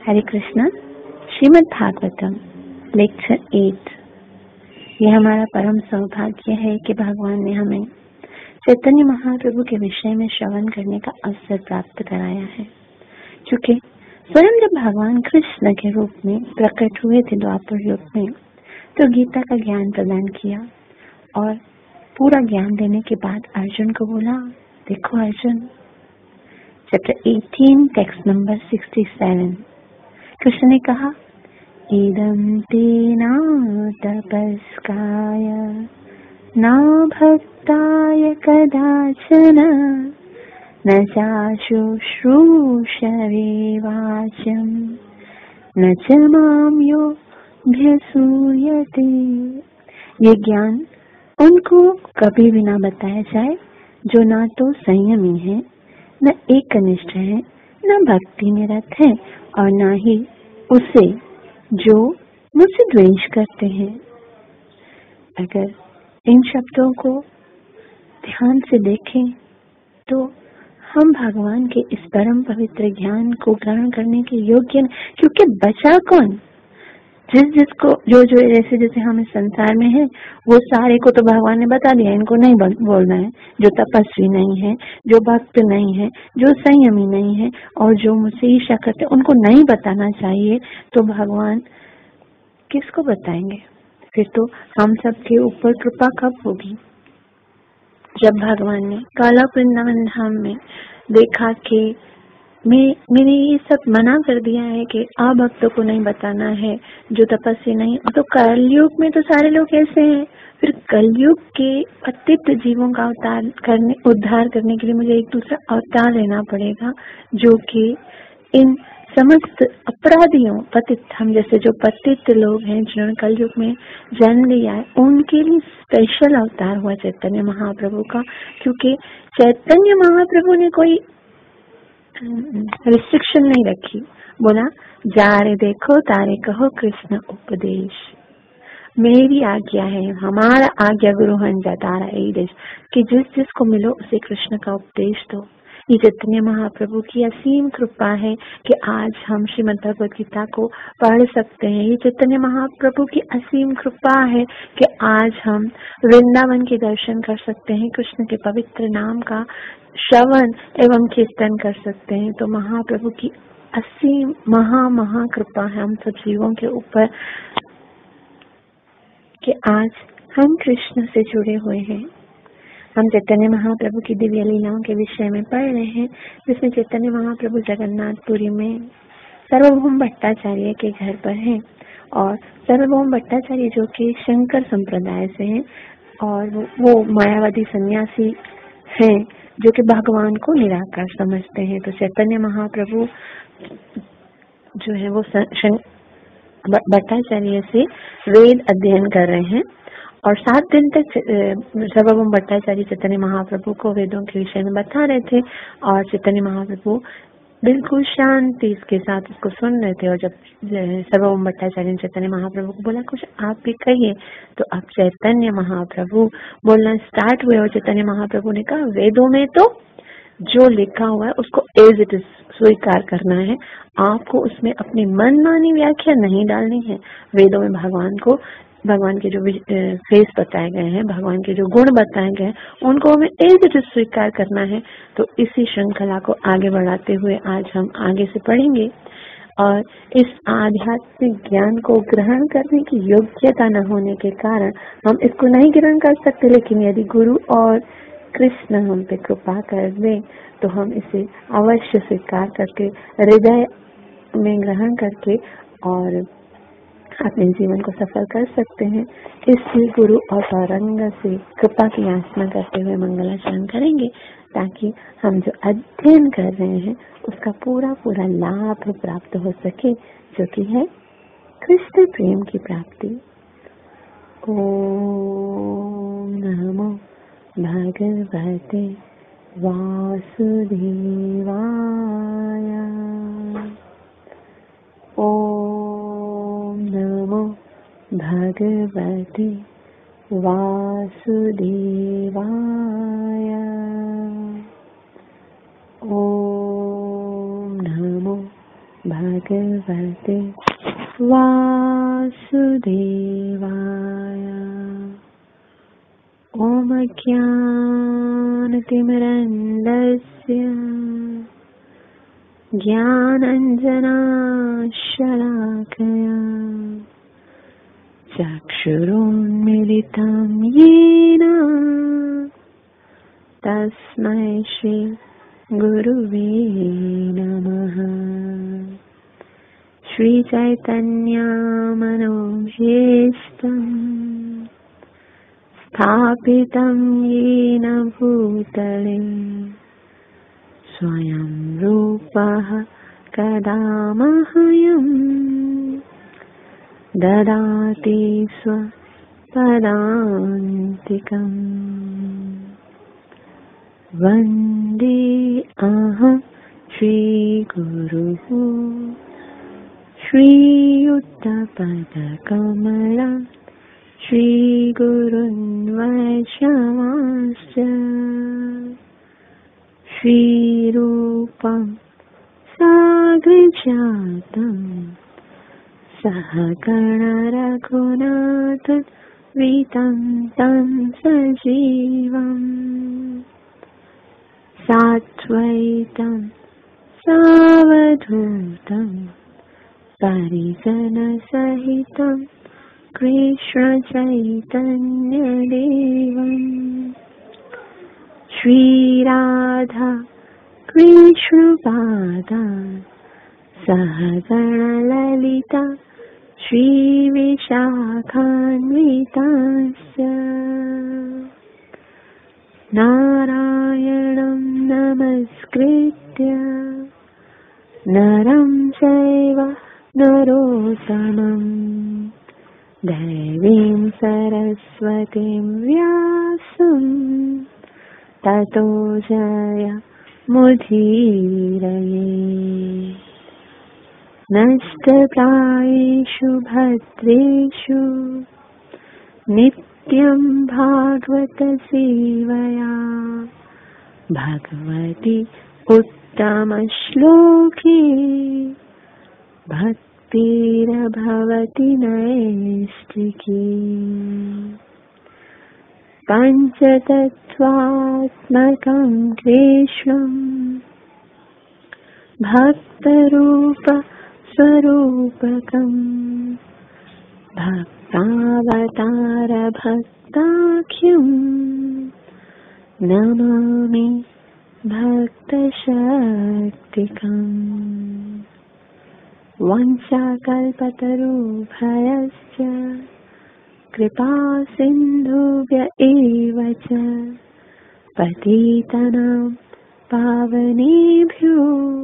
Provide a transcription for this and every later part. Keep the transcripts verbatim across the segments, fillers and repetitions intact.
Hare Krishna. Shrimad Bhagavatam lecture at. यह हमारा परम सौभाग्य है कि भगवान ने हमें चैतन्य महाप्रभु के विषय में श्रवण करने का अवसर प्राप्त कराया है, क्योंकि स्वयं जब भगवान कृष्ण के रूप में प्रकट हुए थे द्वापर युग में, तो गीता का ज्ञान प्रदान किया और पूरा ज्ञान देने के बाद अर्जुन को बोला, देखो Arjun, chapter eighteen text number sixty seven, Krishna ने कहा, इदं तेना तपस्काय न भक्ताय कदाचन न चाशुश्रूषवे वाचम् न च मां योऽभ्यसूयते। ये ज्ञान उनको कभी भी ना बताया जाए जो ना तो संयमी है, न एकनिष्ठ है, न भक्ति में रत है, और न ही उसे जो मुझसे द्वेष करते हैं। अगर इन शब्दों को ध्यान से देखें तो हम भगवान के इस परम पवित्र ज्ञान को ग्रहण करने के योग्य, क्योंकि बचा कौन? जिस जिसको जो जो जैसे जैसे हम इस संसार में हैं, वो सारे को तो भगवान ने बता दिया, इनको नहीं बोलना है। जो तपस्वी नहीं है, जो भक्त नहीं है, जो संयमी नहीं है, और जो मुझसे ईर्ष्या करते, उनको नहीं बताना चाहिए। तो भगवान किसको बताएंगे? फिर तो हम सबके ऊपर कृपा कब होगी? जब भगवान ने काला वृंदावन धाम में देखा कि मैं मैंने ये सब मना कर दिया है कि अभक्तों को नहीं बताना है, जो तपस्वी नहीं। तो कलयुग में तो सारे लोग ऐसे हैं, फिर कलयुग के पतित जीवों का अवतार करने उद्धार करने के लिए मुझे एक दूसरा अवतार लेना पड़ेगा, जो कि इन समस्त अपराधियों, पतित हम जैसे जो पतित लोग हैं जिन्होंने कलयुग में जन्म लिया है, उनके लिए स्पेशल अवतार हुआ चैतन्य महाप्रभु का। क्योंकि चैतन्य महाप्रभु ने कोई रिस्ट्रिक्शन नहीं रखी, बोला जा रे देखो तारे कहो कृष्ण उपदेश। मेरी आज्ञा है, हमारा आज्ञा गुरु हन जा तारा ए देश, कि जिस जिस को मिलो उसे कृष्ण का उपदेश दो। ये चैतन्य महाप्रभु की असीम कृपा है कि आज हम श्रीमद् भगवद गीता को पढ़ सकते हैं। ये चैतन्य महाप्रभु की असीम कृपा है कि आज हम वृंदावन के दर्शन कर सकते हैं, कृष्ण के पवित्र नाम का श्रवण एवं कीर्तन कर सकते हैं। तो महाप्रभु की असीम महा महा कृपा है हम सब जीवों के ऊपर कि आज हम कृष्ण से जुड़े हुए हैं। हम चैतन्य महाप्रभु की दिव्य लीलाओं के विषय में पढ़ रहे हैं, जिसमें चैतन्य महाप्रभु जगन्नाथपुरी में सर्वभौम भट्टाचार्य के घर पर हैं, और सर्वभौम भट्टाचार्य जो कि शंकर संप्रदाय से हैं, और वो, वो मायावादी सन्यासी हैं जो कि भगवान को निराकार समझते हैं। तो चैतन्य महाप्रभु जो है वो भट्टाचार्य से वेद अध्ययन कर रहे हैं, और सात दिन तक सर्वभौम भट्टाचार्य चैतन्य महाप्रभु को वेदों के विषय में बता रहे थे, और चैतन्य महाप्रभु बिल्कुल शांति के साथ उसको सुन रहे थे। और जब सर्वभौम भट्टाचार्य ने चैतन्य महाप्रभु को बोला कुछ आप भी कहिए, तो अब चैतन्य महाप्रभु बोलना स्टार्ट हुए, और चैतन्य महाप्रभु ने कहा, वेदों में तो जो लिखा हुआ है उसको एज इट इज स्वीकार करना है, आपको उसमें अपनी मनमानी व्याख्या नहीं डालनी है। वेदों में भगवान को भगवान के जो फेस बताए गए हैं, भगवान के जो गुण बताए गए हैं, उनको हमें एज इट इज स्वीकार करना है। तो इसी श्रृंखला को आगे बढ़ाते हुए आज हम आगे से पढ़ेंगे, और इस आध्यात्मिक ज्ञान को ग्रहण करने की योग्यता न होने के कारण हम इसको नहीं ग्रहण कर सकते। लेकिन यदि गुरु और कृष्ण हम पे कृपा कर दे तो हम इसे अवश्य स्वीकार करके हृदय में ग्रहण करके और अपने जीवन को सफल कर सकते हैं। इसलिए गुरु और पारंग से कृपा की याचना करते हुए मंगलाचरण करेंगे, ताकि हम जो अध्ययन कर रहे हैं उसका पूरा पूरा लाभ प्राप्त हो सके, जो कि है कृष्ण प्रेम की प्राप्ति। ओम नमो भगवते वासुदेवाय। ओम नमो भगवते वासुदेवाय। ओम नमो भगवते वासुदेवाय। ओम ज्ञानतिमिरन्धस्य ज्ञानाञ्जनशलाकया चक्षुरुन्मीलितं येन तस्मै श्री गुरुवे नमः। श्री चैतन्यमनोभीष्टं स्थापितं येन भूतले स्वयं रूपः कदा मह्यं ददाति स्वपदान्तिकम्। वन्दे अहं श्रीगुरुः श्रीयुक्तपदकमलं श्रीगुरून् वैष्णवांश्च श्रीरूपं साग्रजातं सहगण रघुनाथं वितं तं सजीवम् साद्वैतं सावधूतं परिजनसहितं कृष्णचैतन्यदेवम् श्रीराधा कृष्णपादा सहगणललिता श्रीविशाखान्वितांश्च नारायणं नमस्कृत्य नरं चैव नरोत्तमं देवीं सरस्वतीं व्यासं ततो जयमुदीरये। नष्टप्रायेषु भद्रेषु नित्यं भागवत सेवया भगवती उत्तमश्लोके भक्तिर्भवति नैष्ठिकी। पञ्चतत्त्वात्मकं कृष्णं भक्तरूप स्वरूपकं भक्तावतार भक्ताख्यं नमामि भक्तशक्तिकम्। वंशाकल्पतरुभ्यश्च कृपा सिन्धुभ्य एव च पतितानां पावनेभ्यो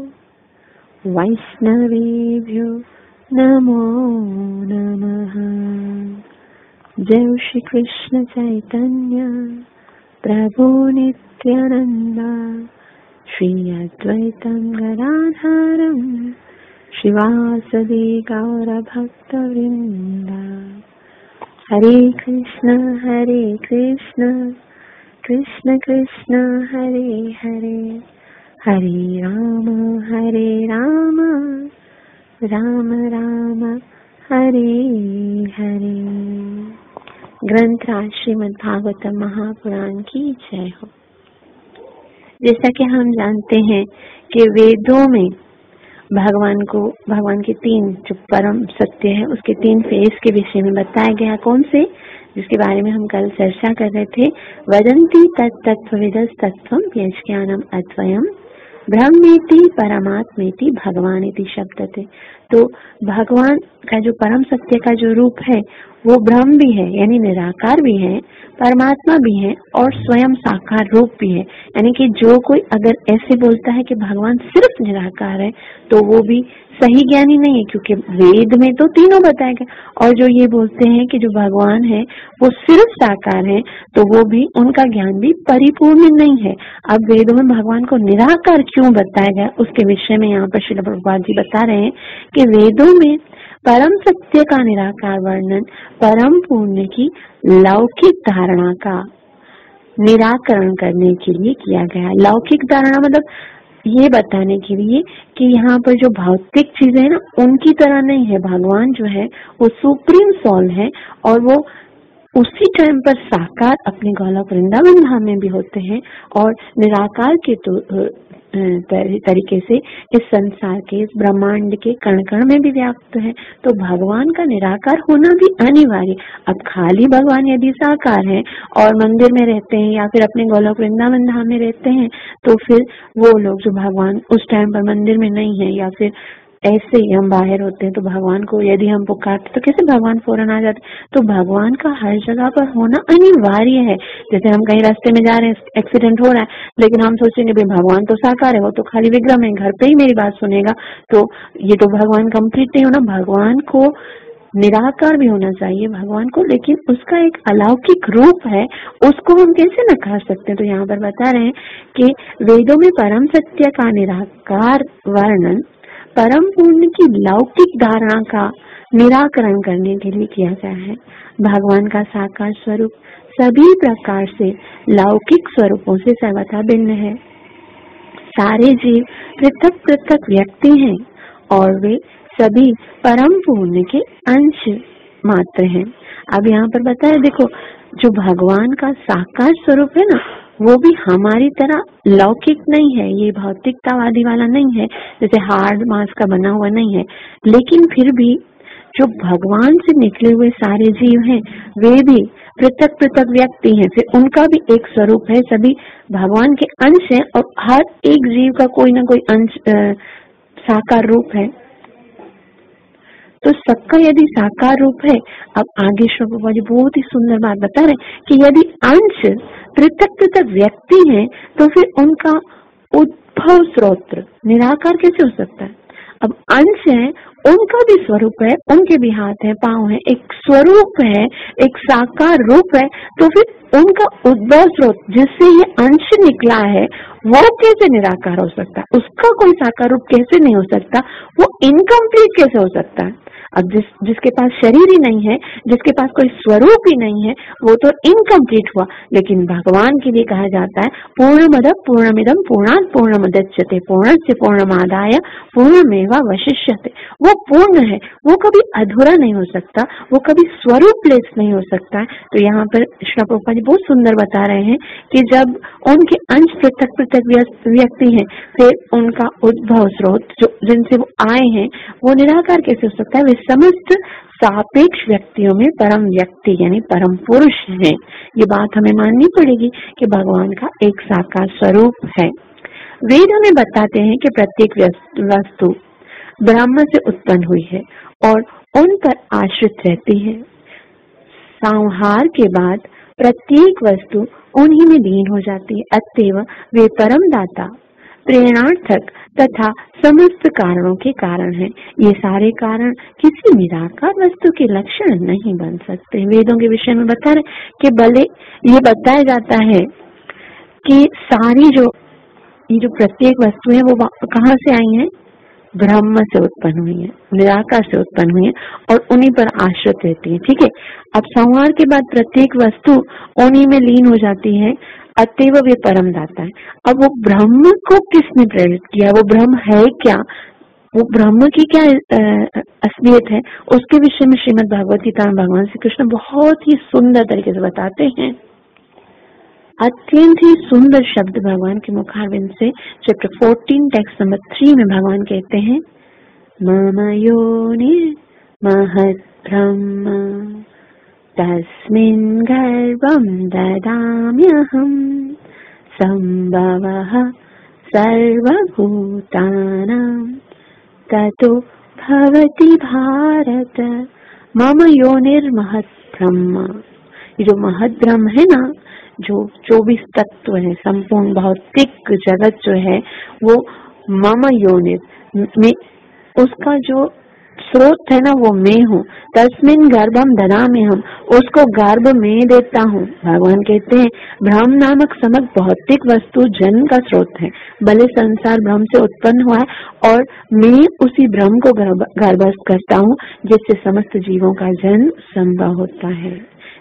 वैष्णवेभ्यो नमो नमः। जय श्री कृष्ण चैतन्य प्रभु नित्यानंद श्री अद्वैतं गदाधरं श्रीवासदि गौर भक्तवृंद। हरे कृष्ण हरे कृष्ण कृष्ण कृष्ण हरे हरे हरे राम हरे राम राम राम हरे हरे। ग्रंथराज श्रीमद् भागवत महापुराण की जय हो। जैसा कि हम जानते हैं कि वेदों में भगवान को भगवान के तीन जो परम सत्य है उसके तीन फेस के विषय में बताया गया। कौन से? जिसके बारे में हम कल चर्चा कर रहे थे। वदन्ति तत्तत्त्वविदः तत्त्वं यज्ञानम अद्वयम् ब्रह्मेति परमात्मेति भगवानेति शब्दते। तो भगवान का जो परम सत्य का जो रूप है वो ब्रह्म भी है यानी निराकार भी है, परमात्मा भी है और स्वयं साकार रूप भी है। यानी कि जो कोई अगर ऐसे बोलता है कि भगवान सिर्फ निराकार है तो वो भी सही ज्ञानी नहीं है, क्योंकि वेद में तो तीनों बताया गया। और जो ये बोलते हैं कि जो भगवान है वो सिर्फ साकार है तो वो भी उनका ज्ञान भी परिपूर्ण नहीं है। अब वेदों में भगवान को निराकार क्यों बताया गया उसके विषय में यहाँ पर श्रील प्रभुपाद जी बता रहे हैं कि वेदों में परम सत्य का निराकार वर्णन परम पुण्य की लौकिक धारणा का निराकरण करने के लिए किया गया। लौकिक धारणा मतलब ये बताने के लिए कि यहाँ पर जो भौतिक चीजें हैं ना, उनकी तरह नहीं है। भगवान जो है वो सुप्रीम सोल है और वो उसी टाइम पर साकार अपने गोलोक वृंदावन धाम में भी होते हैं और निराकार के तो तरीके से इस संसार के, इस ब्रह्मांड के कण कण में भी व्याप्त है। तो भगवान का निराकार होना भी अनिवार्य। अब खाली भगवान यदि साकार है और मंदिर में रहते हैं या फिर अपने गोलोक वृंदावन धाम में रहते हैं, तो फिर वो लोग जो भगवान उस टाइम पर मंदिर में नहीं है या फिर ऐसे ही हम बाहर होते हैं, तो भगवान को यदि हम पुकारते तो कैसे भगवान फौरन आ जाते। तो भगवान का हर जगह पर होना अनिवार्य है। जैसे हम कहीं रास्ते में जा रहे हैं, एक्सीडेंट हो रहा है, लेकिन हम सोचेंगे भाई भगवान तो साकार है, वो तो खाली विग्रह में घर पे ही मेरी बात सुनेगा, तो ये तो भगवान कंप्लीट नहीं होना। भगवान को निराकार भी होना चाहिए भगवान को, लेकिन उसका एक अलौकिक रूप है, उसको हम कैसे नकार सकते हैं। तो यहाँ पर बता रहे हैं कि वेदों में परम सत्य का निराकार वर्णन परम पूर्ण की लौकिक धारणा का निराकरण करने के लिए किया गया है। भगवान का साकार स्वरूप सभी प्रकार से लौकिक स्वरूपों से सर्वथा भिन्न है। सारे जीव पृथक पृथक व्यक्ति हैं और वे सभी परम पूर्ण के अंश मात्र हैं। अब यहाँ पर बताया, देखो जो भगवान का साकार स्वरूप है ना, वो भी हमारी तरह लौकिक नहीं है, ये भौतिकतावादी वाला नहीं है, जैसे हार्ड मांस का बना हुआ नहीं है। लेकिन फिर भी जो भगवान से निकले हुए सारे जीव हैं, वे भी पृथक पृथक व्यक्ति हैं, फिर उनका भी एक स्वरूप है, सभी भगवान के अंश हैं और हर एक जीव का कोई ना कोई अंश साकार रूप है। तो सबका यदि साकार रूप है, अब आगे श्री प्रभुपाद जी बहुत ही सुंदर बात बता रहे हैं कि यदि अंश पृथक पृथक व्यक्ति हैं, तो फिर उनका उद्भव स्रोत निराकार कैसे हो सकता है। अब अंश है, उनका भी स्वरूप है, उनके भी हाथ है, पांव है, एक स्वरूप है, एक साकार रूप है, तो फिर उनका उद्भव स्रोत जिससे ये अंश निकला है, वो कैसे निराकार हो सकता है, उसका कोई साकार रूप कैसे नहीं हो सकता, वो इनकम्प्लीट कैसे हो सकता है। अब जिस जिसके पास शरीर ही नहीं है, जिसके पास कोई स्वरूप ही नहीं है, वो तो इनकम्प्लीट हुआ। लेकिन भगवान के लिए कहा जाता है पूर्णमद पूर्णमिदम पूर्णात् पूर्णमुदच्यते पूर्णस्य पूर्णमादाय पूर्णमेवावशिष्यते। वो पूर्ण है, वो कभी अधूरा नहीं हो सकता, वो कभी स्वरूपलेस नहीं हो सकता है। तो यहाँ पर श्री प्रभुपाद जी बहुत सुंदर बता रहे हैं कि जब उनके अंश पृथक पृथक व्यक्ति हैं, फिर उनका उद्भव स्रोत जो जिनसे वो आए हैं, वो निराकार कैसे हो सकता है। वे समस्त सापेक्ष व्यक्तियों में परम व्यक्ति यानी परम पुरुष हैं। ये बात हमें माननी पड़ेगी कि भगवान का एक साकार स्वरूप है। वेद हमें बताते हैं कि प्रत्येक वस्तु ब्रह्म से उत्पन्न हुई है और उन पर आश्रित रहती है। संहार के बाद प्रत्येक वस्तु उन्हीं में लीन हो जाती है, अतएव वे परम दाता, प्रेरणार्थक तथा समस्त कारणों के कारण हैं। ये सारे कारण किसी निराकार वस्तु के लक्षण नहीं बन सकते। वेदों के विषय में बता रहे कि भले ये बताया जाता है कि सारी जो ये जो प्रत्येक वस्तु है वो कहाँ से आई है, ब्रह्म से उत्पन्न हुई है, निराकार से उत्पन्न हुई है और उन्हीं पर आश्रित रहती है। ठीक है, अब संहार के बाद प्रत्येक वस्तु उन्हीं में लीन हो जाती है, अतएव वे परम दाता है। अब वो ब्रह्म को किसने प्रेरित किया, वो ब्रह्म है क्या, वो ब्रह्म की क्या असलियत है, उसके विषय में श्रीमद् भागवत गीता में भगवान श्री कृष्ण बहुत ही सुंदर तरीके से बताते हैं। अत्यंत ही सुंदर शब्द भगवान के मुखारविंद से chapter fourteen text number three में भगवान कहते हैं, मम योनिर् महत् ब्रह्म तस्मिन् गर्भं ददाम्यहं सम्भवः सर्वभूतानां ततो भवति भारत। मम योनिर् महत् ब्रह्म, ये जो महत् ब्रह्म है ना, जो चौबीस तत्व है, संपूर्ण भौतिक जगत जो है वो मम योनिर में, उसका जो स्रोत है ना वो मैं हूँ। तस्मिन गर्भम ददामि हम, उसको गर्भ में देता हूँ। भगवान कहते हैं ब्रह्म नामक समस्त भौतिक वस्तु जन्म का स्रोत है, भले संसार ब्रह्म से उत्पन्न हुआ है और मैं उसी ब्रह्म को गर्भस्थ करता हूँ जिससे समस्त जीवों का जन्म संभव होता है।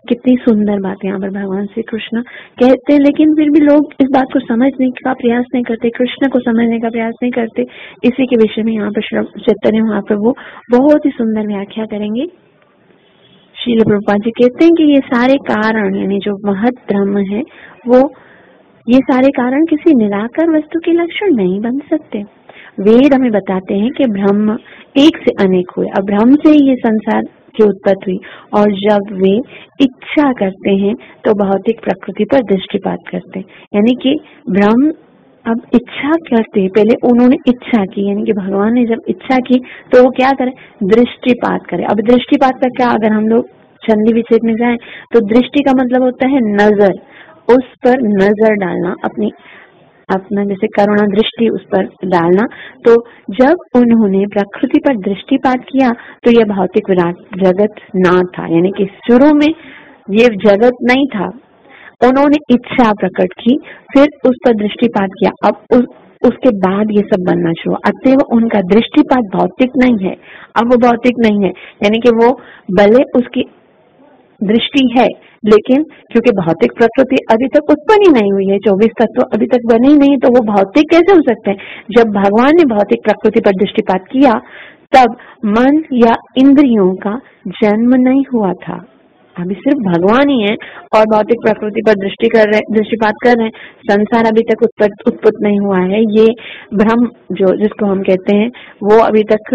कितनी सुंदर बात यहाँ पर भगवान श्री कृष्ण कहते हैं, लेकिन फिर भी लोग इस बात को समझने का प्रयास नहीं करते, कृष्ण को समझने का प्रयास नहीं करते। इसी के विषय में यहाँ पर चैतन्य महाप्रभु बहुत ही सुंदर व्याख्या करेंगे। श्रील प्रभुपाद जी कहते हैं कि ये सारे कारण यानी जो महत ब्रह्म है, वो ये सारे कारण किसी निराकार वस्तु के लक्षण नहीं बन सकते। वेद हमें बताते हैं कि ब्रह्म एक से अनेक हुए, अब ब्रह्म से ये संसार की उत्पत्ति हुई, और जब वे इच्छा करते हैं तो भौतिक प्रकृति पर दृष्टिपात करते हैं। यानी कि ब्रह्म अब इच्छा करते हैं, पहले उन्होंने इच्छा की, यानी कि भगवान ने जब इच्छा की तो वो क्या करे, दृष्टिपात करे। अब दृष्टिपात का क्या, अगर हम लोग छंदी विच्छेद में जाएं तो दृष्टि का मतलब होता है नजर, उस पर नजर डालना, अपनी अपना जैसे करुणा दृष्टि उस पर डालना। तो जब उन्होंने प्रकृति पर दृष्टिपात किया तो यह भौतिक विराट जगत ना था, यानी कि शुरू में ये जगत नहीं था, उन्होंने इच्छा प्रकट की, फिर उस पर दृष्टिपात किया, अब उस, उसके बाद ये सब बनना शुरू। अतएव उनका दृष्टिपात भौतिक नहीं है, अब वो भौतिक नहीं है, यानी कि वो भले उसकी दृष्टि है, लेकिन क्योंकि भौतिक प्रकृति अभी तक उत्पन्न ही नहीं हुई है, चौबीस तत्व अभी तक बने ही नहीं, तो वो भौतिक कैसे हो सकते हैं। जब भगवान ने भौतिक प्रकृति पर दृष्टिपात किया तब मन या इंद्रियों का जन्म नहीं हुआ था, अभी सिर्फ भगवान ही है और भौतिक प्रकृति पर दृष्टि कर रहे दृष्टिपात कर रहे हैं। संसार अभी तक उत्पत्ति उत्पन्न नहीं हुआ है, ये ब्रह्म जो जिसको हम कहते हैं वो अभी तक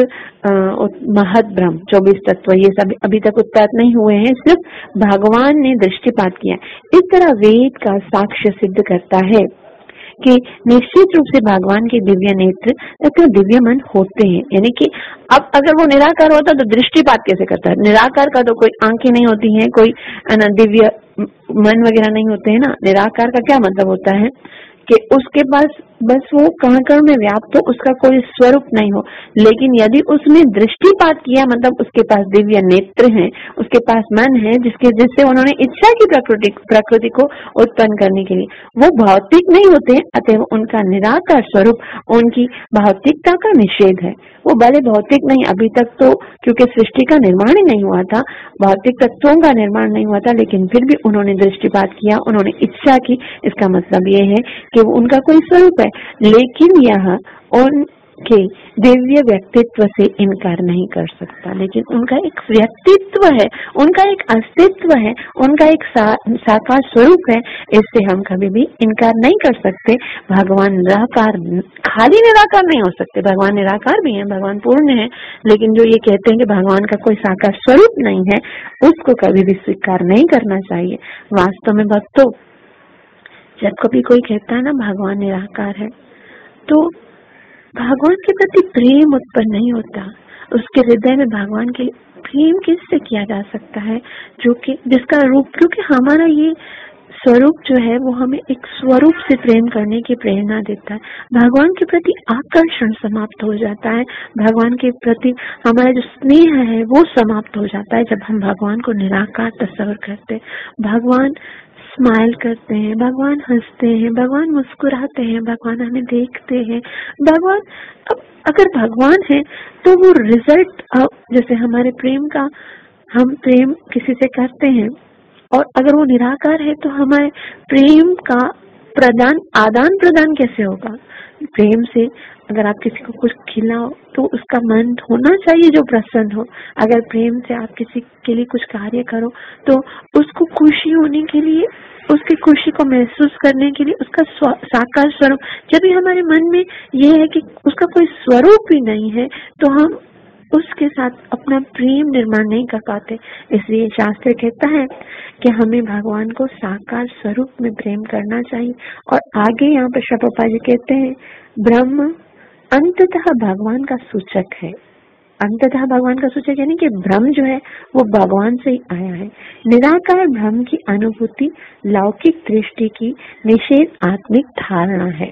महत ब्रह्म चौबीस तत्व ये सब अभी तक उत्पन्न नहीं हुए हैं, सिर्फ भगवान ने दृष्टिपात किया। इस तरह वेद का साक्ष्य सिद्ध करता है कि निश्चित रूप से भगवान के दिव्य नेत्र तथा दिव्य मन होते हैं। यानी कि अब अगर वो निराकार होता तो दृष्टिपात कैसे करता है, निराकार का तो कोई आंखें नहीं होती हैं, कोई दिव्य मन वगैरह नहीं होते हैं ना। निराकार का क्या मतलब होता है कि उसके पास बस वो कण कण में व्याप्त हो, उसका कोई स्वरूप नहीं हो, लेकिन यदि उसने दृष्टिपात किया मतलब उसके पास दिव्य नेत्र हैं, उसके पास मन है जिसके जिससे उन्होंने इच्छा की प्रकृति प्रकृति को उत्पन्न करने के लिए, वो भौतिक नहीं होते, अतः उनका निराकार स्वरूप उनकी भौतिकता का निषेध है। वो भले भौतिक नहीं, अभी तक तो क्योंकि सृष्टि का निर्माण ही नहीं हुआ था, भौतिक तत्वों का निर्माण नहीं हुआ था, लेकिन फिर भी उन्होंने दृष्टिपात किया, उन्होंने इच्छा की। इसका मतलब ये है कि उनका कोई स्वरूप है, लेकिन यह उनके दिव्य व्यक्तित्व से इनकार नहीं कर सकता। लेकिन उनका एक व्यक्तित्व है, उनका एक अस्तित्व है, उनका एक सा, साकार स्वरूप है, इससे हम कभी भी इनकार नहीं कर सकते। भगवान निराकार, खाली निराकार नहीं हो सकते, भगवान निराकार भी है, भगवान पूर्ण है, लेकिन जो ये कहते हैं कि भगवान का कोई साकार स्वरूप नहीं है, उसको कभी भी स्वीकार नहीं करना चाहिए। वास्तव में भक्तों, जब कभी कोई कहता है ना भगवान निराकार है, तो भगवान के प्रति प्रेम उत्पन्न नहीं होता, उसके हृदय में भगवान के प्रेम किससे किया जा सकता है, जो कि जिसका रूप, क्योंकि हमारा ये स्वरूप जो है वो हमें एक स्वरूप से प्रेम करने की प्रेरणा देता है। भगवान के प्रति आकर्षण समाप्त हो जाता है, भगवान के प्रति हमारा जो स्नेह है वो समाप्त हो जाता है जब हम भगवान को निराकार तस्वर करते हैं। भगवान स्माइल करते हैं, भगवान हंसते हैं, भगवान मुस्कुराते हैं, भगवान हमें देखते हैं। भगवान, अब अगर भगवान है तो वो रिजल्ट, जैसे हमारे प्रेम का, हम प्रेम किसी से करते हैं और अगर वो निराकार है तो हमारे प्रेम का प्रदान आदान प्रदान कैसे होगा। प्रेम से अगर आप किसी को कुछ खिलाओ तो उसका मन होना चाहिए जो प्रसन्न हो। अगर प्रेम से आप किसी के लिए कुछ कार्य करो तो उसको खुशी होने के लिए, उसकी खुशी को महसूस करने के लिए उसका साकार स्वरूप, जब भी हमारे मन में ये है कि उसका कोई स्वरूप ही नहीं है तो हम उसके साथ अपना प्रेम निर्माण नहीं कर पाते। इसलिए शास्त्र कहता है कि हमें भगवान को साकार स्वरूप में प्रेम करना चाहिए। और आगे यहाँ पर श्री प्रभुपाद जी कहते हैं, ब्रह्म अंततः भगवान का सूचक है। अंततः भगवान का सूचक यानी कि ब्रह्म जो है वो भगवान से ही आया है। निराकार ब्रह्म की अनुभूति लौकिक दृष्टि की निषेध आत्मिक धारणा है।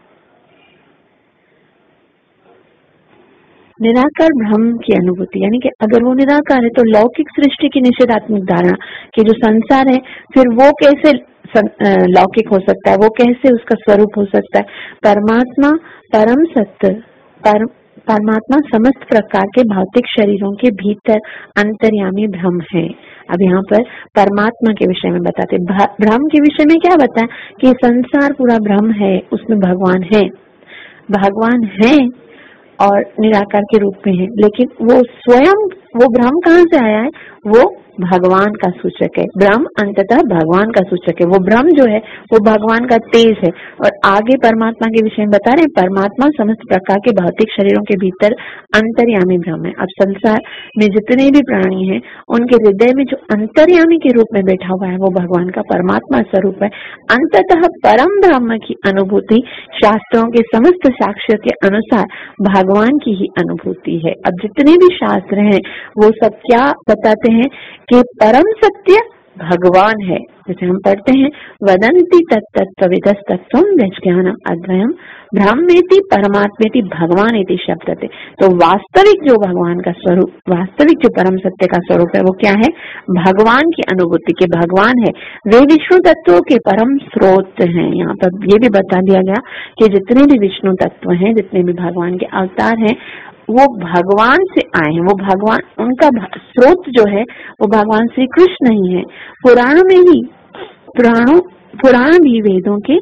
निराकार ब्रह्म की अनुभूति यानी कि अगर वो निराकार है तो लौकिक सृष्टि की निषेधात्मक धारणा कि जो संसार है फिर वो कैसे लौकिक हो सकता है, वो कैसे उसका स्वरूप हो सकता है। परमात्मा परम सत्य, पर परमात्मा समस्त प्रकार के भौतिक शरीरों के भीतर अंतर्यामी ब्रह्म है। अब यहाँ पर परमात्मा के विषय में बताते, ब्रह्म के विषय में क्या बताया कि संसार पूरा ब्रह्म है, उसमें भगवान है, भगवान है और निराकार के रूप में है, लेकिन वो स्वयं वो ब्रह्म कहाँ से आया है? वो भगवान का सूचक है। ब्रह्म अंततः भगवान का सूचक है। वो ब्रह्म जो है वो भगवान का तेज है। और आगे परमात्मा के विषय में बता रहे हैं, परमात्मा समस्त प्रकार के भौतिक शरीरों के भीतर अंतर्यामी ब्रह्म है। अब संसार में जितने भी प्राणी हैं उनके हृदय में जो अंतर्यामी के रूप में बैठा हुआ है वो भगवान का परमात्मा स्वरूप है। अंततः परम ब्रह्म की अनुभूति शास्त्रों के समस्त साक्ष्यों के अनुसार भगवान की ही अनुभूति है। अब जितने भी शास्त्र हैं वो सब क्या बताते हैं कि परम सत्य भगवान है। जैसे हम पढ़ते हैं, वदन्ति तत्तत्त्वविदस्तत्त्वं विज्ञानम् अद्वयम् ब्रह्मेति परमात्मेति भगवानेति शब्दते। तो वास्तविक जो भगवान का स्वरूप, वास्तविक जो परम सत्य का स्वरूप है वो क्या है? भगवान की अनुभूति के भगवान है। वे विष्णु तत्वों के परम स्रोत हैं। यहाँ पर ये भी बता दिया गया कि जितने भी विष्णु तत्व हैं, जितने भी भगवान के अवतार हैं, वो भगवान से आए हैं। वो भगवान, उनका स्रोत जो है वो भगवान श्री कृष्ण ही है। पुराणों में ही पुराणों पुराण भी वेदों के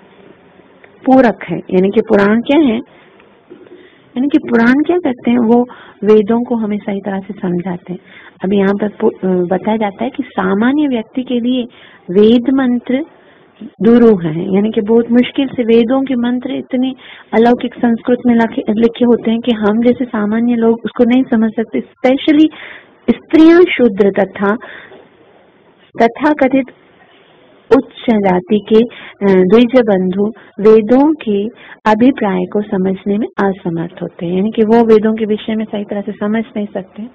पूरक है। यानी कि पुराण क्या है? यानी कि पुराण क्या करते हैं? वो वेदों को हमें सही तरह से समझाते हैं। अभी यहाँ पर बताया जाता है कि सामान्य व्यक्ति के लिए वेद मंत्र दुरूह है। यानी कि बहुत मुश्किल से वेदों के मंत्र इतने अलौकिक संस्कृत में लिखे होते हैं कि हम जैसे सामान्य लोग उसको नहीं समझ सकते। स्पेशली स्त्रियां, शूद्र तथा तथा कथित उच्च जाति के द्विज बंधु वेदों के अभिप्राय को समझने में असमर्थ होते हैं। यानी कि वो वेदों के विषय में सही तरह से समझ नहीं सकते।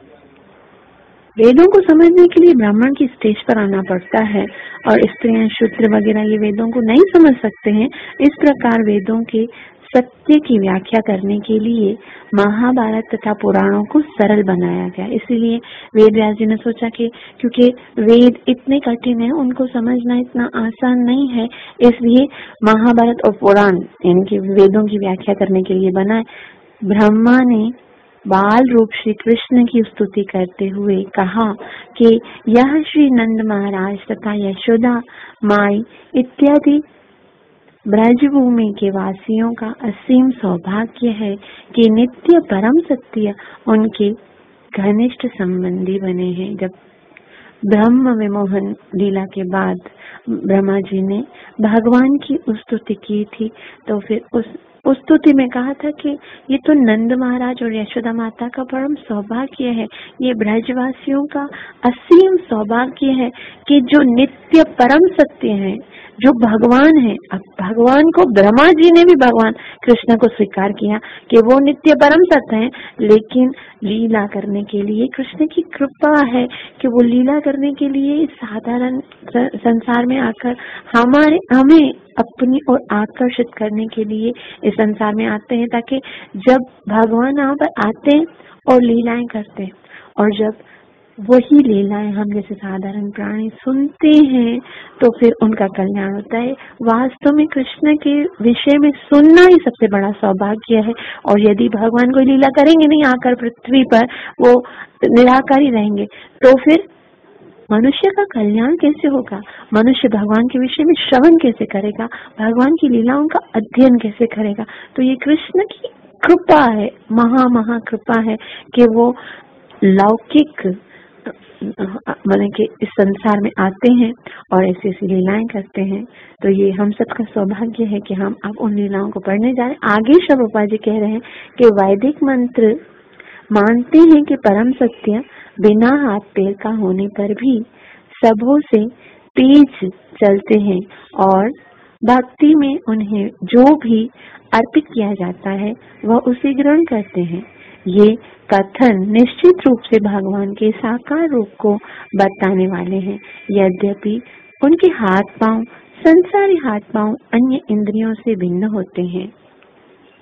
वेदों को समझने के लिए ब्राह्मण की स्टेज पर आना पड़ता है और स्त्रियां, शूद्र वगैरह ये वेदों को नहीं समझ सकते हैं। इस प्रकार वेदों के सत्य की व्याख्या करने के लिए महाभारत तथा पुराणों को सरल बनाया गया। इसीलिए वेद व्यास जी ने सोचा कि क्योंकि वेद इतने कठिन है, उनको समझना इतना आसान नहीं है, इसलिए महाभारत और पुराण यानी कि वेदों की व्याख्या करने के लिए बनाए। ब्रह्मा ने बाल रूप श्री कृष्ण की स्तुति करते हुए कहा कि यह श्री नंद महाराज तथा यशोदा माई इत्यादि ब्रजभूमि के वासियों का असीम सौभाग्य है कि नित्य परम सत्य उनके घनिष्ठ संबंधी बने हैं। जब ब्रह्म विमोहन लीला के बाद ब्रह्मा जी ने भगवान की स्तुति की थी, तो फिर उस उस स्तुति में कहा था कि ये तो नंद महाराज और यशोदा माता का परम सौभाग्य है, ये ब्रजवासियों का असीम सौभाग्य है कि जो नित्य परम सत्य है, जो भगवान है। अब भगवान को ब्रह्मा जी ने भी भगवान कृष्ण को स्वीकार किया कि वो नित्य परम सत्य है, लेकिन लीला करने के लिए कृष्ण की कृपा है कि वो लीला करने के लिए साधारण संसार में आकर हमारे हमें अपनी ओर आकर्षित करने के लिए इस संसार में आते हैं, ताकि जब भगवान यहाँ पर आते हैं और लीलाएं करते हैं और जब वही लीलाएं हम जैसे साधारण प्राणी सुनते हैं तो फिर उनका कल्याण होता है। वास्तव में कृष्ण के विषय में सुनना ही सबसे बड़ा सौभाग्य है। और यदि भगवान कोई लीला करेंगे नहीं आकर पृथ्वी पर, वो निराकारी रहेंगे, तो फिर मनुष्य का कल्याण कैसे होगा? मनुष्य भगवान के विषय में श्रवण कैसे करेगा? भगवान की लीलाओं का अध्ययन कैसे करेगा? तो ये कृष्ण की कृपा है, महा महा कृपा है कि वो लौकिक मतलब कि इस संसार में आते हैं और ऐसी ऐसी लीलाएं करते हैं। तो ये हम सबका सौभाग्य है कि हम अब उन लीलाओं को पढ़ने जा रहे हैं। आगे शब्द जी कह रहे हैं कि वैदिक मंत्र मानते हैं कि परम सत्य बिना हाथ पैर का होने पर भी सबों से तेज चलते हैं और भक्ति में उन्हें जो भी अर्पित किया जाता है वह उसे ग्रहण करते हैं। ये कथन निश्चित रूप से भगवान के साकार रूप को बताने वाले हैं। यद्यपि उनके हाथ पांव संसारी हाथ पांव अन्य इंद्रियों से भिन्न होते हैं।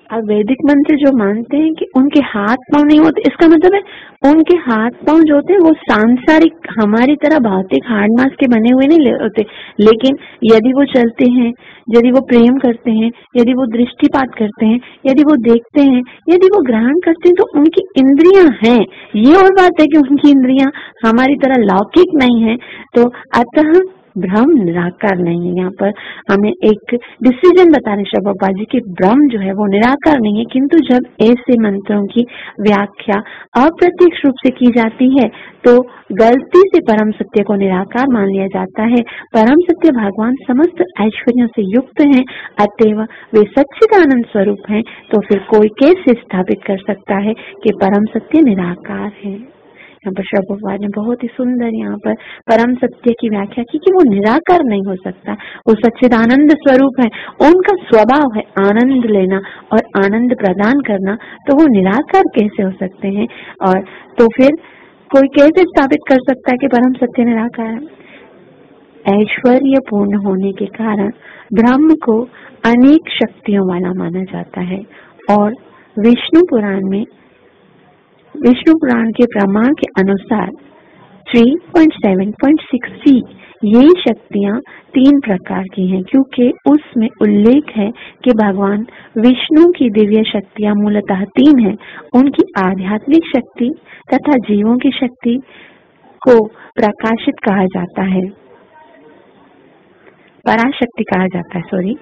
अब वैदिक मंत्र जो मानते हैं कि उनके हाथ पांव नहीं होते, इसका मतलब है उनके हाथ पांव जो होते हैं वो सांसारिक हमारी तरह भौतिक हार्ड मास के बने हुए नहीं होते, लेकिन यदि वो चलते हैं, यदि वो प्रेम करते हैं, यदि वो दृष्टिपात करते हैं, यदि वो देखते हैं, यदि वो ग्रहण करते हैं, तो उनकी इंद्रियां हैं। ये और बात है कि उनकी इंद्रियां हमारी तरह लौकिक नहीं है। तो अतः ब्रह्म निराकार नहीं है। यहाँ पर हमें एक डिसीजन बता रहे शिव बाबा जी कि ब्रह्म जो है वो निराकार नहीं है, किंतु जब ऐसे मंत्रों की व्याख्या अप्रत्यक्ष रूप से की जाती है तो गलती से परम सत्य को निराकार मान लिया जाता है। परम सत्य भगवान समस्त ऐश्वर्यों से युक्त हैं, अतएव वे सच्चिदानंद स्वरूप हैं। तो फिर कोई कैसे स्थापित कर सकता है कि परम सत्य निराकार है। यहाँ पर शिव बाबा ने बहुत ही सुंदर यहाँ पर परम सत्य की व्याख्या की कि वो निराकार नहीं हो सकता, वो सच्चिदानंद स्वरूप है, उनका स्वभाव है आनंद लेना और आनंद प्रदान करना, तो वो निराकार कैसे हो सकते हैं। और तो फिर कोई कैसे स्थापित कर सकता है कि परम सत्य निराकार है। ऐश्वर्य पूर्ण होने के कारण ब्रह्म को अनेक शक्तियों वाला माना जाता है और विष्णु पुराण में विष्णु पुराण के प्रमाण के अनुसार तीन पॉइंट सात पॉइंट छह सी ये शक्तियां तीन प्रकार की हैं, क्योंकि उसमें उल्लेख है कि भगवान विष्णु की दिव्य शक्तियां मूलतः तीन हैं। उनकी आध्यात्मिक शक्ति तथा जीवों की शक्ति को प्रकाशित कहा जाता है, पराशक्ति कहा जाता है सॉरी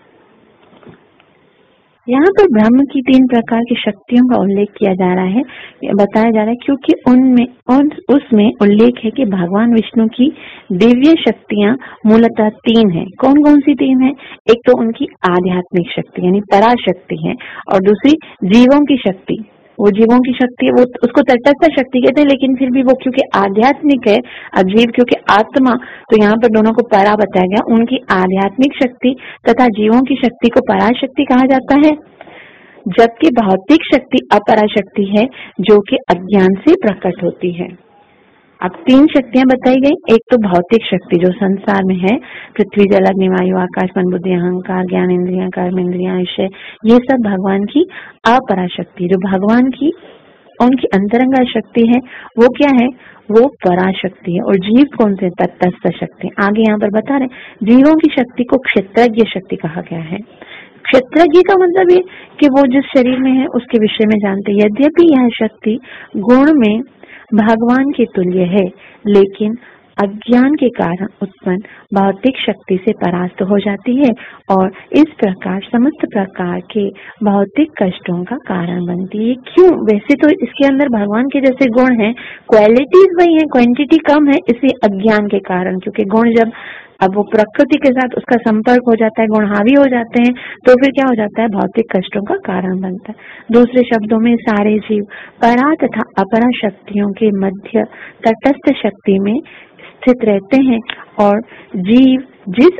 यहाँ पर ब्रह्म की तीन प्रकार की शक्तियों का उल्लेख किया जा रहा है, बताया जा रहा है, क्योंकि उनमें उन, उसमें उल्लेख है कि भगवान विष्णु की दिव्य शक्तियां मूलतः तीन है। कौन कौन सी तीन है? एक तो उनकी आध्यात्मिक शक्ति यानी पराशक्ति है, और दूसरी जीवों की शक्ति, वो जीवों की शक्ति वो उसको तटस्थ शक्ति कहते हैं, लेकिन फिर भी वो क्योंकि आध्यात्मिक है, अजीव क्योंकि आत्मा, तो यहाँ पर दोनों को परा बताया गया। उनकी आध्यात्मिक शक्ति तथा जीवों की शक्ति को पराशक्ति कहा जाता है, जबकि भौतिक शक्ति अपराशक्ति है जो कि अज्ञान से प्रकट होती है। अब तीन शक्तियां बताई गई, एक तो भौतिक शक्ति जो संसार में है, पृथ्वी जल अग्नि वायु आकाश मन बुद्धि अहंकार ज्ञान इंद्रियां कर्म इंद्रियां विषय, ये सब भगवान की अपराशक्ति, जो भगवान की उनकी अंतरंगा शक्ति है वो क्या है? वो पराशक्ति है। और जीव कौन से? तटस्थ शक्ति। आगे यहाँ पर बता रहे जीवों की शक्ति को क्षेत्रज्ञ शक्ति कहा गया है। क्षेत्रज्ञ का मतलब ये कि वो जिस शरीर में है उसके विषय में जानते। यद्यपि यह शक्ति गुण में भगवान के तुल्य है, लेकिन अज्ञान के कारण उत्पन्न भौतिक शक्ति से परास्त हो जाती है और इस प्रकार समस्त प्रकार के भौतिक कष्टों का कारण बनती है। क्यों? वैसे तो इसके अंदर भगवान के जैसे गुण हैं, क्वालिटीज वही है, क्वांटिटी कम है, इसी अज्ञान के कारण, क्योंकि गुण जब अब वो प्रकृति के साथ उसका संपर्क हो जाता है, गुण हावी हो जाते हैं, तो फिर क्या हो जाता है? भौतिक कष्टों का कारण बनता है। दूसरे शब्दों में सारे जीव परा तथा अपरा शक्तियों के मध्य तटस्थ शक्ति में स्थित रहते हैं और जीव जिस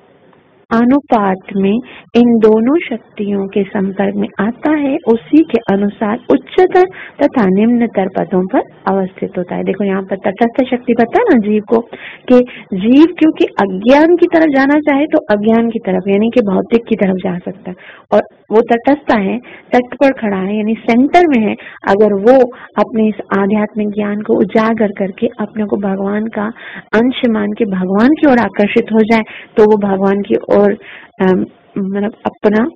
अनुपात में इन दोनों शक्तियों के संपर्क में आता है उसी के अनुसार उच्चतर तथा निम्नतर पदों पर अवस्थित होता है। देखो यहाँ पर तटस्थ शक्ति पता है ना जीव को, कि जीव क्योंकि अज्ञान की तरफ जाना चाहे तो अज्ञान की तरफ यानी कि भौतिक की तरफ जा सकता है, और वो तटस्थ है, तट पर खड़ा है यानी सेंटर में है। अगर वो अपने इस आध्यात्मिक ज्ञान को उजागर करके अपने को भगवान का अंश मान के भगवान की ओर आकर्षित हो जाए तो वो भगवान की ओर मतलब अपना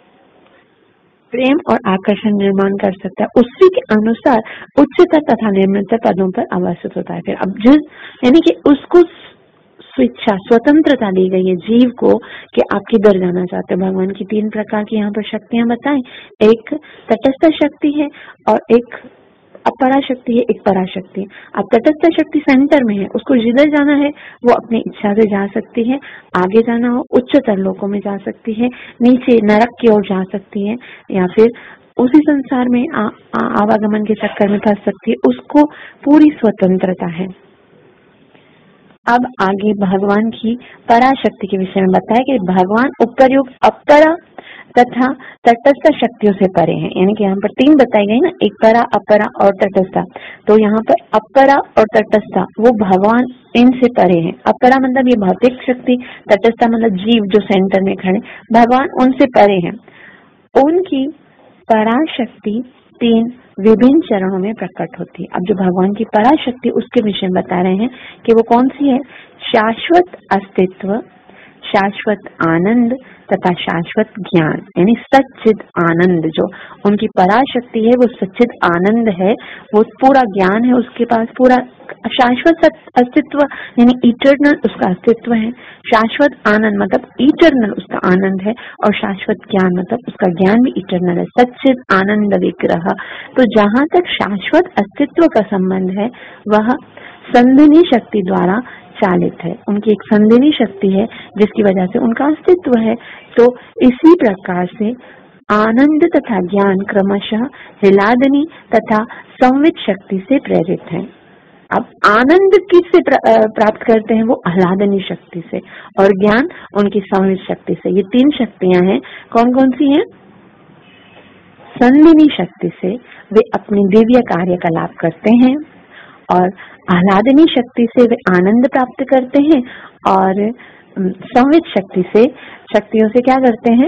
प्रेम और आकर्षण निर्माण कर सकता है। उसी के अनुसार उच्चतर तथा निम्नतर पदों पर अवस्थित होता है। फिर अब जिस यानी कि उसको स्वेच्छा स्वतंत्रता दी गई है जीव को कि आप किधर जाना चाहते हैं। भगवान की तीन प्रकार की यहाँ पर शक्तियां बताएं, एक तटस्थ शक्ति है और एक अपरा शक्ति है, एक पराशक्ति है। अब तटस्थ शक्ति सेंटर में है, उसको जिधर जाना है वो अपनी इच्छा से जा सकती है, आगे जाना हो उच्चतर लोकों में जा सकती है, नीचे नरक की ओर जा सकती है, या फिर उसी संसार में आ, आ, आवागमन के चक्कर में फंस सकती है। उसको पूरी स्वतंत्रता है। अब आगे भगवान की पराशक्ति के विषय में बताया कि भगवान उपरयुक्त अपरा तथा तटस्थ शक्तियों से परे हैं, यानी कि यहाँ पर तीन बताई गई ना, एक परा अपरा और तटस्थ। तो यहाँ पर अपरा और तटस्थ वो भगवान इनसे परे हैं। अपरा मतलब ये भौतिक शक्ति, तटस्थ मतलब जीव जो सेंटर में खड़े, भगवान उनसे परे हैं। उनकी पराशक्ति तीन विभिन्न चरणों में प्रकट होती है। अब जो भगवान की पराशक्ति उसके विषय में बता रहे हैं कि वो कौन सी है। शाश्वत अस्तित्व, शाश्वत आनंद तथा शाश्वत ज्ञान, यानी सच्चिद आनंद। जो उनकी पराशक्ति है वो सच्चिद आनंद है, वो पूरा ज्ञान है उसके पास, पूरा शाश्वत अस्तित्व यानी इटर्नल उसका अस्तित्व है। शाश्वत आनंद मतलब इटर्नल उसका आनंद है, और शाश्वत ज्ञान मतलब उसका ज्ञान भी इटर्नल है। सच्चिद आनंद विग्रह। तो जहाँ तक शाश्वत अस्तित्व का संबंध है वह संधिनी शक्ति द्वारा चालित है। उनकी एक संधिनी शक्ति है जिसकी वजह से उनका अस्तित्व है। तो इसी प्रकार से आनंद तथा ज्ञान क्रमशः हिलादनी तथा संवित शक्ति से प्रेरित है। अब आनंद किससे प्राप्त करते हैं? वो आह्लादनी शक्ति से, और ज्ञान उनकी संवित शक्ति से। ये तीन शक्तियां हैं। कौन कौन सी हैं? संधिनी शक्ति से वे अपनी दिव्य कार्य का लाभ करते हैं, और आह्लादनी शक्ति से वे आनंद प्राप्त करते हैं, और संवित शक्ति से शक्तियों से क्या करते हैं?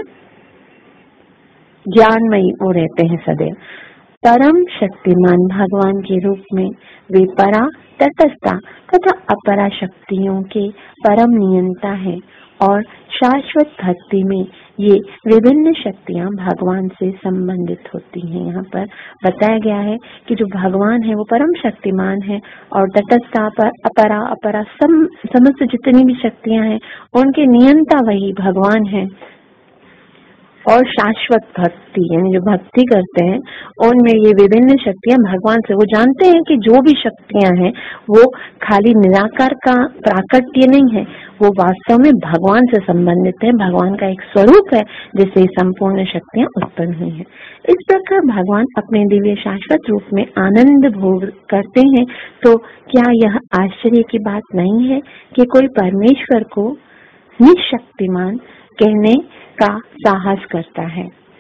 ज्ञानमयी वो रहते हैं सदैव। परम शक्तिमान भगवान के रूप में वे परा, तटस्था तथा अपरा शक्तियों के परम नियंता है, और शाश्वत भक्ति में ये विभिन्न शक्तियां भगवान से संबंधित होती हैं। यहाँ पर बताया गया है कि जो भगवान है वो परम शक्तिमान है, और तटस्था पर अपरा अपरा सम, समस्त जितनी भी शक्तियां हैं उनके नियंता वही भगवान है। और शाश्वत भक्ति यानी जो भक्ति करते हैं उनमें ये विभिन्न शक्तियां भगवान से, वो जानते हैं कि जो भी शक्तियां हैं वो खाली निराकार का प्राकट्य नहीं है, वो वास्तव में भगवान से संबंधित है, भगवान का एक स्वरूप है जिससे संपूर्ण शक्तियां उत्पन्न हुई हैं। इस प्रकार भगवान अपने दिव्य शाश्वत रूप में आनंद भोग करते हैं। तो क्या यह आश्चर्य की बात नहीं है कि कोई परमेश्वर को निशक्तिमान कहने का साहस करता है?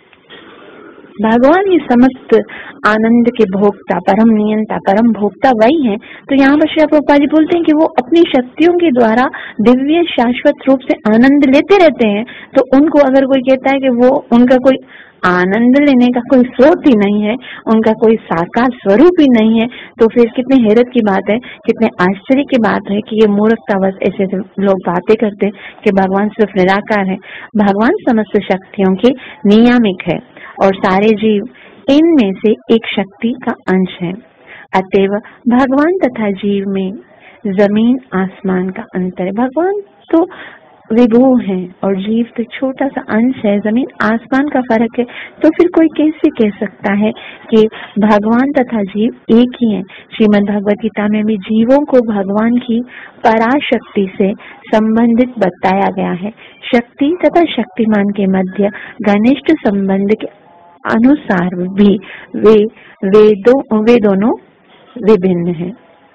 भगवान ही समस्त आनंद के भोक्ता, परम नियंता, परम भोक्ता वही है। तो यहाँ पर श्री प्रभुपाद जी बोलते हैं कि वो अपनी शक्तियों के द्वारा दिव्य शाश्वत रूप से आनंद लेते रहते हैं। तो उनको अगर कोई कहता है कि वो उनका कोई आनंद लेने का कोई स्रोत ही नहीं है, उनका कोई साकार स्वरूप ही नहीं है, तो फिर कितने हैरत की बात है, कितने आश्चर्य की बात है कि ये मूर्खतावश ऐसे ऐसे लोग बातें करते कि भगवान सिर्फ निराकार है। भगवान समस्त शक्तियों के नियामक है, और सारे जीव इनमें से एक शक्ति का अंश है। अतएव भगवान तथा जीव में जमीन आसमान का अंतर है। भगवान तो विभू है और जीव तो छोटा सा अंश है, जमीन आसमान का फर्क है। तो फिर कोई कैसे कह सकता है कि भगवान तथा जीव एक ही हैं? श्रीमद् भगवत गीता में भी जीवों को भगवान की पराशक्ति से संबंधित बताया गया है। शक्ति तथा शक्तिमान के मध्य घनिष्ठ संबंध के अनुसार भी वे वे दो वे दोनों विभिन्न हैं।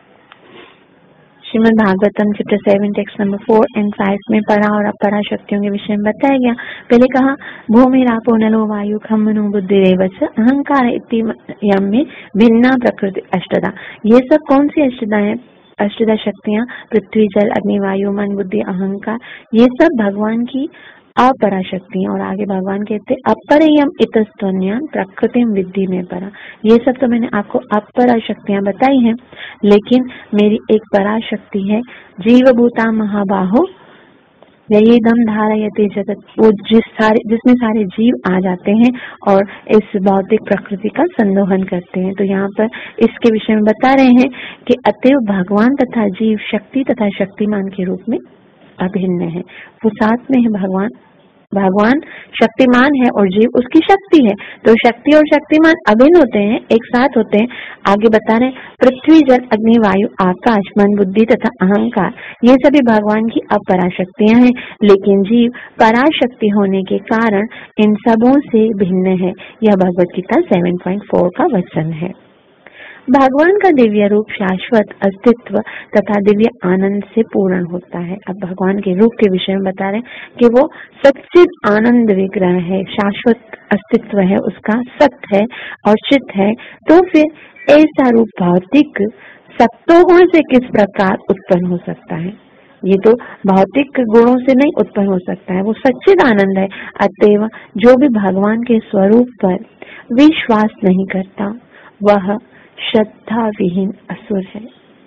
Shrimad Bhagavatam chapter seven text number four and five में परा और अपरा शक्तियों के विषय में बताया गया। पहले कहा भूमिरापो नलो वायु खम मनो बुद्धि रेवच अहंकार इति यम में भिन्ना प्रकृति अष्टदा। ये सब कौन सी अष्टदा है? अष्टदा शक्तियां पृथ्वी, जल, अग्नि, वायु, मन, बुद्धि, अहंकार, ये सब भगवान की अपरा शक्तियां। और आगे भगवान कहते अपरयम इतस्तन्यान प्रकृतिम विद्धि में परा। ये सब तो मैंने आपको अपरा शक्तियां बताई हैं, लेकिन मेरी एक पराशक्ति है जीव भूता महाबाहो यही दम धारयते जगत। वो जिस सारे जिसमें सारे जीव आ जाते हैं और इस भौतिक प्रकृति का संदोहन करते हैं। तो यहाँ पर इसके विषय में बता रहे हैं कि अतएव भगवान तथा जीव शक्ति तथा शक्तिमान के रूप में अभिन्न है। वो साथ में है, भगवान भगवान शक्तिमान है और जीव उसकी शक्ति है। तो शक्ति और शक्तिमान अभिन्न होते हैं, एक साथ होते हैं। आगे बता रहे पृथ्वी, जल, अग्नि, वायु, आकाश, मन, बुद्धि तथा अहंकार, ये सभी भगवान की अपराशक्तियां हैं, लेकिन जीव पराशक्ति होने के कारण इन सबों से भिन्न है। यह Bhagavad Gita seven point four का वचन है। भगवान का दिव्य रूप शाश्वत अस्तित्व तथा दिव्य आनंद से पूर्ण होता है। अब भगवान के रूप के विषय में बता रहे कि वो सच्चिद आनंद विग्रह है, शाश्वत अस्तित्व है उसका, सत्य है और चित है। तो फिर ऐसा रूप भौतिक सत्वगुण से किस प्रकार उत्पन्न हो सकता है? ये तो भौतिक गुणों से नहीं उत्पन्न हो सकता है, वो सच्चिद आनंद है। अतएव जो भी भगवान के स्वरूप पर विश्वास नहीं करता वह श्रद्धा विहीन असुर है।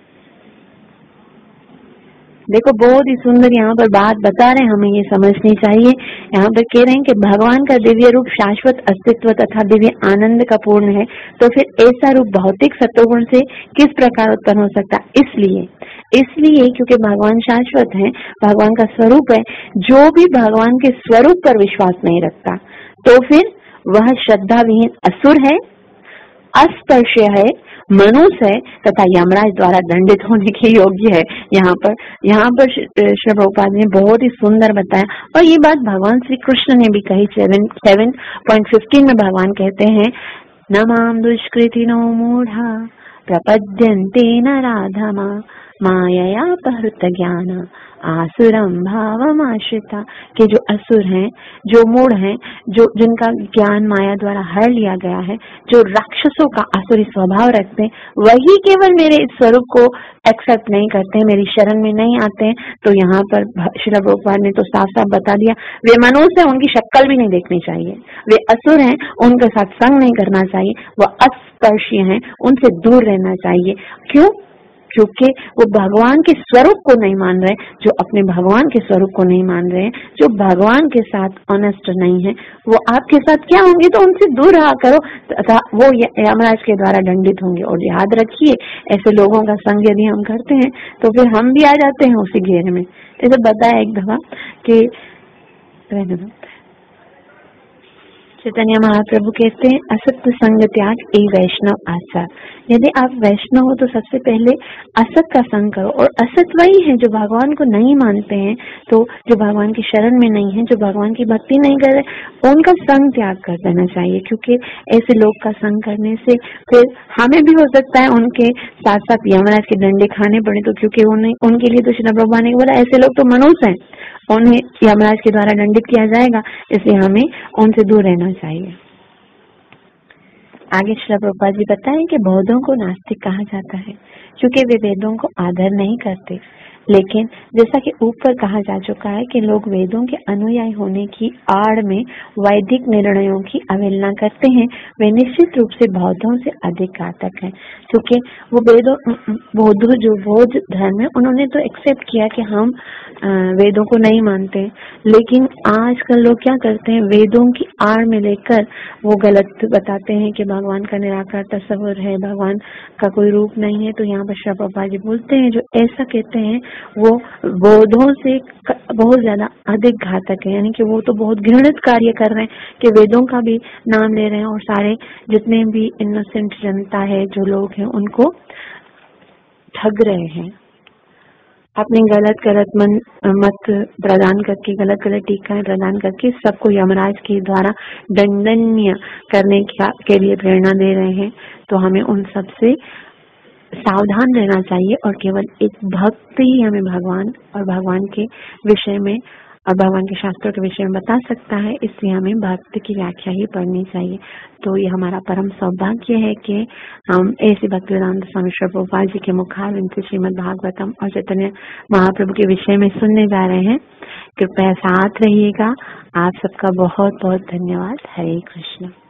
देखो बहुत ही सुंदर यहाँ पर बात बता रहे हैं, हमें ये समझनी चाहिए। यहाँ पर कह रहे हैं कि भगवान का दिव्य रूप शाश्वत अस्तित्व तथा दिव्य आनंद का पूर्ण है, तो फिर ऐसा रूप भौतिक सत्वगुण से किस प्रकार उत्पन्न हो सकता? इसलिए इसलिए क्योंकि भगवान शाश्वत है, भगवान का स्वरूप है। जो भी भगवान के स्वरूप पर विश्वास नहीं रखता तो फिर वह श्रद्धा विहीन असुर है, अस्पर्श्य है, मनुष्य है तथा यमराज द्वारा दंडित होने के योग्य है। यहाँ पर यहाँ पर श्री प्रभुपाद ने बहुत ही सुंदर बताया, और ये बात भगवान श्री कृष्ण ने भी कही। सेवन सेवन पॉइंट फिफ्टीन में भगवान कहते हैं, न माम दुष्कृतिनो मूढ़ा प्रपद्यन्ते नराधमा मायया अपहृत ज्ञान आसुरम भावमाश्रिता, कि जो असुर हैं, जो मूढ़ हैं, जो जिनका ज्ञान माया द्वारा हर लिया गया है, जो राक्षसों का आसुरी स्वभाव रखते हैं, वही केवल मेरे इस स्वरूप को एक्सेप्ट नहीं करते हैं, मेरी शरण में नहीं आते हैं। तो यहाँ पर श्रील प्रभुपाद ने तो साफ साफ बता दिया, वे मनुष्य हैं, उनकी शक्ल भी नहीं देखनी चाहिए, वे असुर हैं, उनके साथ संग नहीं करना चाहिए, वह अस्पर्शीय हैं, उनसे दूर रहना चाहिए। क्यों? क्योंकि वो भगवान के स्वरूप को नहीं मान रहे, जो अपने भगवान के स्वरूप को नहीं मान रहे हैं, जो भगवान के साथ ऑनेस्ट नहीं है, वो आपके साथ क्या होंगे? तो उनसे दूर रहा करो तथा वो यमराज के द्वारा दंडित होंगे। और याद रखिए, ऐसे लोगों का संग यदि हम करते हैं तो फिर हम भी आ जाते हैं उसी घेर में। जैसे बताया एक दफा कि चैतन्य महाप्रभु कहते हैं, असत्य संग त्याग ए वैष्णव आचार। यदि आप वैष्णव हो तो सबसे पहले असत का संग करो, और असत वही है जो भगवान को नहीं मानते हैं, तो जो भगवान की शरण में नहीं है, जो भगवान की भक्ति नहीं कर रहे, उनका संग त्याग कर देना चाहिए। क्योंकि ऐसे लोग का संग करने से फिर हमें भी हो सकता है उनके साथ साथ यमराज के डंडे खाने पड़े। तो क्योंकि उन्हें उनके लिए तो श्री प्रभुपाद ने बोला, ऐसे लोग तो मनुष्य हैं, उन्हें यमराज के द्वारा दंडित किया जाएगा, इसलिए हमें उनसे दूर रहना चाहिए। आगे श्री प्रभुपाद जी बताएं कि बौद्धों को नास्तिक कहा जाता है क्योंकि वे वेदों को आदर नहीं करते। लेकिन जैसा कि ऊपर कहा जा चुका है कि लोग वेदों के अनुयायी होने की आड़ में वैदिक निर्णयों की अवहेलना करते हैं, वे निश्चित रूप से बौद्धों से अधिक घातक हैं। क्योंकि वो वेदों बौद्ध जो बौद्ध धर्म है, उन्होंने तो एक्सेप्ट किया कि हम वेदों को नहीं मानते, लेकिन आजकल लोग क्या करते हैं, वेदों की आड़ में लेकर वो गलत बताते हैं कि भगवान का निराकार तस्वर है, भगवान का कोई रूप नहीं है। तो यहाँ पर श्री प्रभुपाद जी बोलते हैं, जो ऐसा कहते हैं वो बौद्धों से बहुत ज्यादा अधिक घातक है, यानी कि वो तो बहुत घृणित कार्य कर रहे हैं कि वेदों का भी नाम ले रहे हैं और सारे जितने भी इनोसेंट जनता है, जो लोग हैं, उनको ठग रहे हैं, अपने गलत गलत मन मत प्रदान करके, गलत गलत टीकाएं प्रदान करके सबको यमराज के द्वारा दंडनीय करने के लिए प्रेरणा दे रहे हैं। तो हमें उन सब से सावधान रहना चाहिए और केवल एक भक्त ही हमें भगवान और भगवान के विषय में और भगवान के शास्त्रों के विषय में बता सकता है, इसलिए हमें भक्त की व्याख्या ही पढ़नी चाहिए। तो ये हमारा परम सौभाग्य है कि हम ऐसे भक्तिवेदांत स्वामी श्री प्रभुपाद जी के मुखारविंद श्रीमद् भागवतम और चैतन्य महाप्रभु के विषय में सुनने जा रहे हैं। कृपया साथ रहिएगा। आप सबका बहुत बहुत धन्यवाद। हरे कृष्ण।